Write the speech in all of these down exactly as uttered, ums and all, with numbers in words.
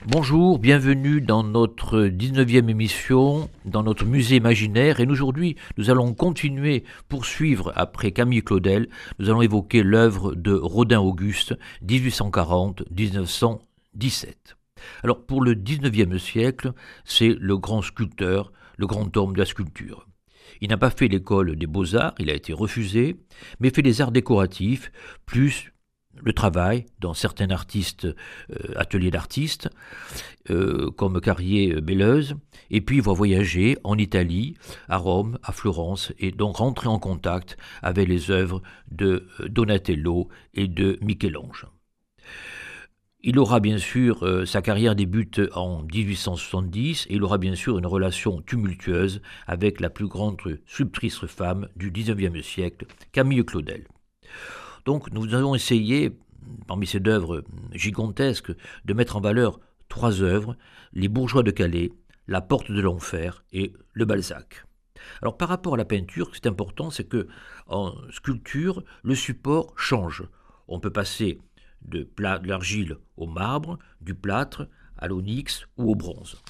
Bonjour, bienvenue dans notre dix-neuvième émission, dans notre musée imaginaire. Et aujourd'hui, nous allons continuer, poursuivre après Camille Claudel. Nous allons évoquer l'œuvre de Rodin-Auguste, dix-huit cent quarante à dix-neuf cent dix-sept. Alors, pour le dix-neuvième siècle, c'est le grand sculpteur, le grand homme de la sculpture. Il n'a pas fait l'école des beaux-arts, il a été refusé, mais fait les arts décoratifs, plus le travail dans certains artistes, euh, ateliers d'artistes, euh, comme Carrier-Belleuse, et puis il va voyager en Italie, à Rome, à Florence, et donc rentrer en contact avec les œuvres de Donatello et de Michel-Ange. Il aura bien sûr, euh, sa carrière débute en dix-huit cent soixante-dix, et il aura bien sûr une relation tumultueuse avec la plus grande sculptrice femme du dix-neuvième siècle, Camille Claudel. Donc nous avons essayé, parmi ces œuvres gigantesques, de mettre en valeur trois œuvres, Les Bourgeois de Calais, La Porte de l'Enfer et Le Balzac. Alors par rapport à la peinture, ce qui est important, c'est que en sculpture, le support change. On peut passer de, pla- de l'argile au marbre, du plâtre à l'onyx ou au bronze.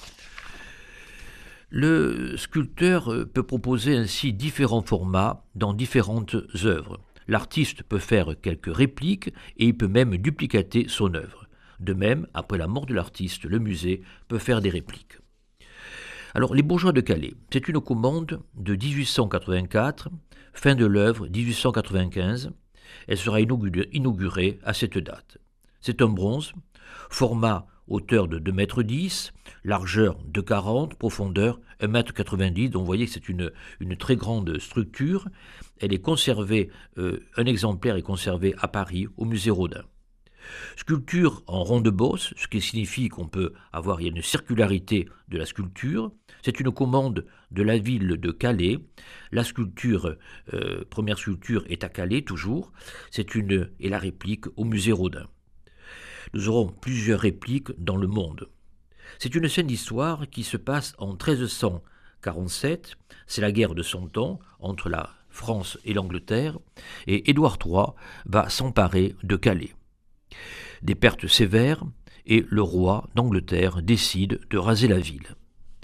Le sculpteur peut proposer ainsi différents formats dans différentes œuvres. L'artiste peut faire quelques répliques et il peut même duplicater son œuvre. De même, après la mort de l'artiste, le musée peut faire des répliques. Alors, Les Bourgeois de Calais, c'est une commande de dix-huit cent quatre-vingt-quatre, fin de l'œuvre dix-huit cent quatre-vingt-quinze. Elle sera inaugurée à cette date. C'est un bronze, format hauteur de deux mètres dix, largeur de quarante, profondeur un mètre quatre-vingt-dix, donc vous voyez que c'est une, une très grande structure. Elle est conservée, euh, un exemplaire est conservé à Paris, au musée Rodin. Sculpture en rond de bosse, ce qui signifie qu'on peut avoir il y a une circularité de la sculpture. C'est une commande de la ville de Calais. La sculpture, euh, première sculpture est à Calais toujours. C'est une, et la réplique au musée Rodin. Nous aurons plusieurs répliques dans le monde. C'est une scène d'histoire qui se passe en treize cent quarante-sept. C'est la guerre de Cent Ans entre la France et l'Angleterre, et Édouard trois va s'emparer de Calais. Des pertes sévères, et le roi d'Angleterre décide de raser la ville.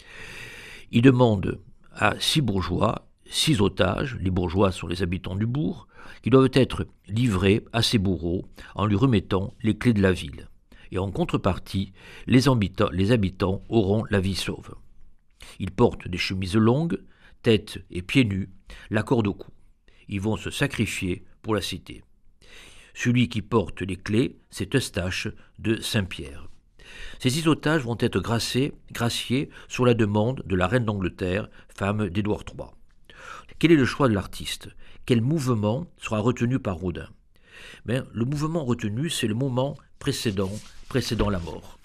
Il demande à six bourgeois, six otages, les bourgeois sont les habitants du bourg, qui doivent être livrés à ses bourreaux en lui remettant les clés de la ville. Et en contrepartie, les habitants, les habitants auront la vie sauve. Ils portent des chemises longues, tête et pieds nus, la corde au cou. Ils vont se sacrifier pour la cité. Celui qui porte les clés, c'est Eustache de Saint-Pierre. Ces six otages vont être graciés, graciés sur la demande de la reine d'Angleterre, femme d'Édouard trois. Quel est le choix de l'artiste ? Quel mouvement sera retenu par Rodin ? Mais le mouvement retenu, c'est le moment précédent, précédant la mort.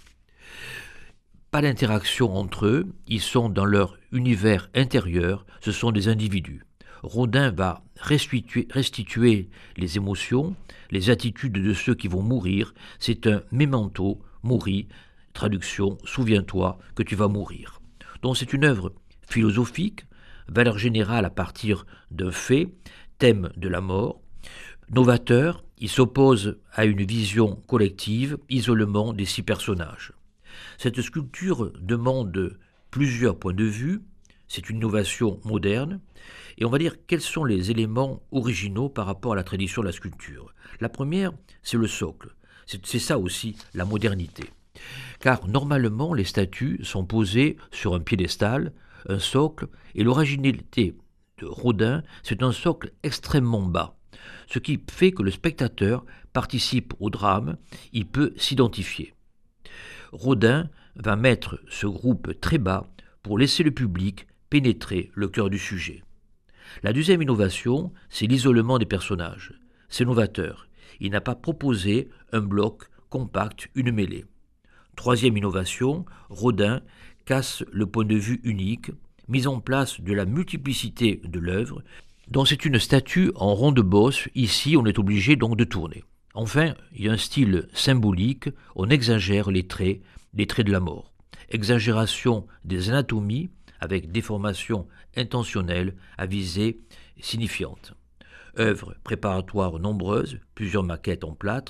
Pas d'interaction entre eux, ils sont dans leur univers intérieur, ce sont des individus. Rodin va restituer, restituer les émotions, les attitudes de ceux qui vont mourir. C'est un memento mori, traduction, souviens-toi que tu vas mourir. Donc c'est une œuvre philosophique, valeur générale à partir d'un fait, thème de la mort. Novateur, il s'oppose à une vision collective, isolement des six personnages. Cette sculpture demande plusieurs points de vue, c'est une innovation moderne, et on va dire quels sont les éléments originaux par rapport à la tradition de la sculpture. La première, c'est le socle, c'est, c'est ça aussi la modernité. Car normalement, les statues sont posées sur un piédestal, un socle, et l'originalité de Rodin, c'est un socle extrêmement bas, ce qui fait que le spectateur participe au drame, il peut s'identifier. Rodin va mettre ce groupe très bas pour laisser le public pénétrer le cœur du sujet. La deuxième innovation, c'est l'isolement des personnages. C'est novateur. Il n'a pas proposé un bloc compact, une mêlée. Troisième innovation, Rodin casse le point de vue unique, mise en place de la multiplicité de l'œuvre, dont c'est une statue en rond de bosse. Ici, on est obligé donc de tourner. Enfin, il y a un style symbolique, on exagère les traits, les traits de la mort. Exagération des anatomies avec déformation intentionnelle à visée signifiante. Œuvres préparatoires nombreuses, plusieurs maquettes en plâtre,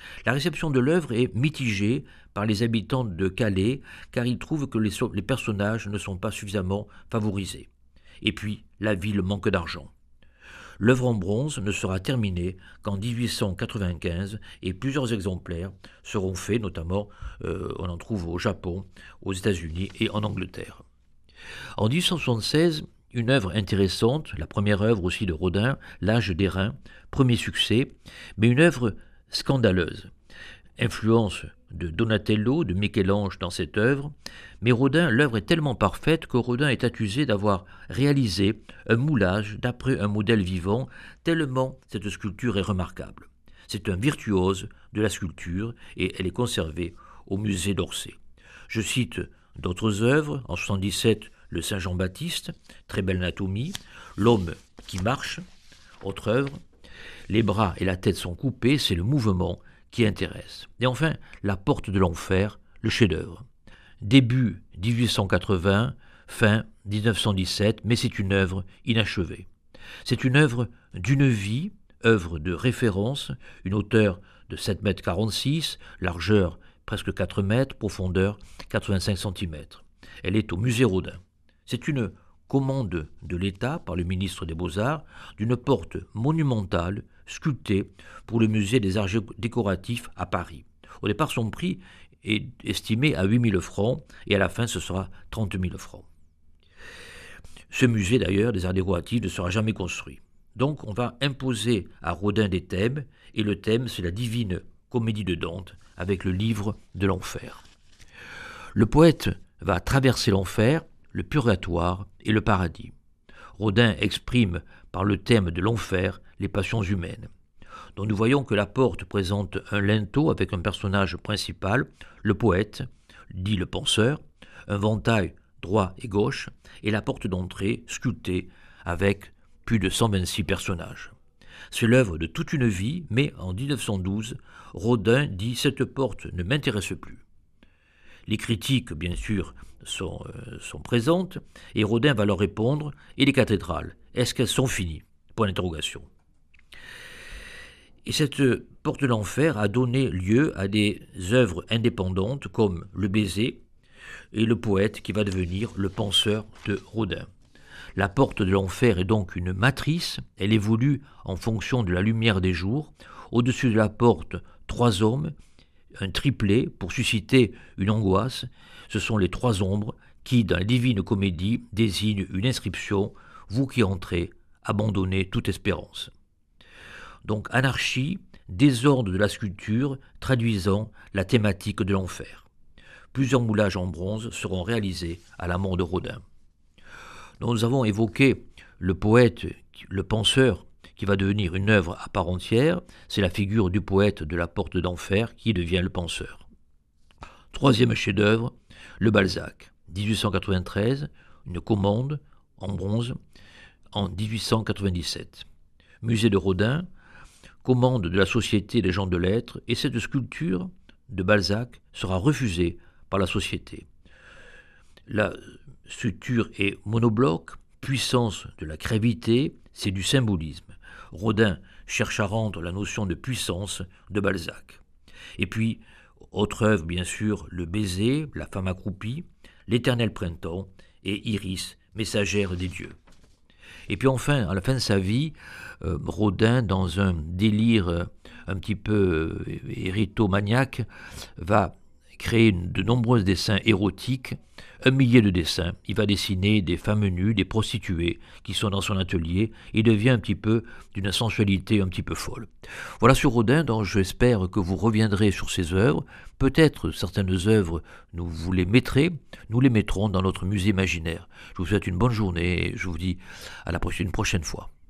La réception de l'œuvre est mitigée par les habitants de Calais, car ils trouvent que les, so- les personnages ne sont pas suffisamment favorisés. Et puis, la ville manque d'argent. L'œuvre en bronze ne sera terminée qu'en dix-huit cent quatre-vingt-quinze et plusieurs exemplaires seront faits, notamment euh, on en trouve au Japon, aux États-Unis et en Angleterre. En dix-huit cent soixante-seize, une œuvre intéressante, la première œuvre aussi de Rodin, L'Âge d'airain, premier succès, mais une œuvre scandaleuse. Influence de Donatello, de Michel-Ange dans cette œuvre, mais Rodin, l'œuvre est tellement parfaite que Rodin est accusé d'avoir réalisé un moulage d'après un modèle vivant, tellement cette sculpture est remarquable. C'est un virtuose de la sculpture et elle est conservée au musée d'Orsay. Je cite d'autres œuvres, en soixante-dix-sept, le Saint Jean-Baptiste, très belle anatomie, L'homme qui marche, autre œuvre, les bras et la tête sont coupés, c'est le mouvement qui intéresse. Et enfin, La porte de l'enfer, le chef-d'œuvre. Début dix-huit cent quatre-vingts, fin dix-neuf cent dix-sept, mais c'est une œuvre inachevée. C'est une œuvre d'une vie, œuvre de référence, une hauteur de sept mètres quarante-six, largeur presque quatre mètres, profondeur quatre-vingt-cinq centimètres. Elle est au musée Rodin. C'est une commande de l'État par le ministre des Beaux-Arts d'une porte monumentale sculptée pour le musée des arts décoratifs à Paris. Au départ, son prix est estimé à huit mille francs et à la fin, ce sera trente mille francs. Ce musée, d'ailleurs, des arts décoratifs ne sera jamais construit. Donc, on va imposer à Rodin des thèmes, et le thème, c'est la divine comédie de Dante avec le livre de l'enfer. Le poète va traverser l'enfer, le purgatoire et le paradis. Rodin exprime par le thème de l'enfer les passions humaines. Donc nous voyons que la porte présente un linteau avec un personnage principal, le poète, dit le penseur, un ventail droit et gauche, et la porte d'entrée sculptée avec plus de cent vingt-six personnages. C'est l'œuvre de toute une vie, mais en dix-neuf cent douze, Rodin dit « Cette porte ne m'intéresse plus ». Les critiques, bien sûr, sont, euh, sont présentes, et Rodin va leur répondre « Et les cathédrales, est-ce qu'elles sont finies ?» Point d'interrogation. Et cette porte de l'enfer a donné lieu à des œuvres indépendantes comme Le baiser et le poète qui va devenir le penseur de Rodin. La porte de l'enfer est donc une matrice, elle évolue en fonction de la lumière des jours. Au-dessus de la porte, trois hommes, un triplet pour susciter une angoisse. Ce sont les trois ombres qui, dans la Divine Comédie, désignent une inscription « Vous qui entrez, abandonnez toute espérance ». Donc anarchie, désordre de la sculpture, traduisant la thématique de l'enfer. Plusieurs moulages en bronze seront réalisés à la mort de Rodin. Donc nous avons évoqué le poète, le penseur, qui va devenir une œuvre à part entière. C'est la figure du poète de la porte d'enfer qui devient le penseur. Troisième chef-d'œuvre, le Balzac, dix-huit cent quatre-vingt-treize, une commande en bronze en dix-huit cent quatre-vingt-dix-sept. Musée de Rodin, commande de la Société des gens de lettres, et cette sculpture de Balzac sera refusée par la Société. La structure est monobloc, puissance de la gravité, c'est du symbolisme. Rodin cherche à rendre la notion de puissance de Balzac. Et puis, autre œuvre, bien sûr, Le baiser, La femme accroupie, L'éternel printemps et Iris, messagère des dieux. Et puis enfin, à la fin de sa vie, euh, Rodin, dans un délire euh, un petit peu euh, érythomaniaque, va créer de nombreux dessins érotiques, un millier de dessins. Il va dessiner des femmes nues, des prostituées qui sont dans son atelier. Il devient un petit peu d'une sensualité un petit peu folle. Voilà sur Rodin, donc j'espère que vous reviendrez sur ses œuvres. Peut-être certaines œuvres, nous vous les mettrez, nous les mettrons dans notre musée imaginaire. Je vous souhaite une bonne journée et je vous dis à la prochaine, une prochaine fois.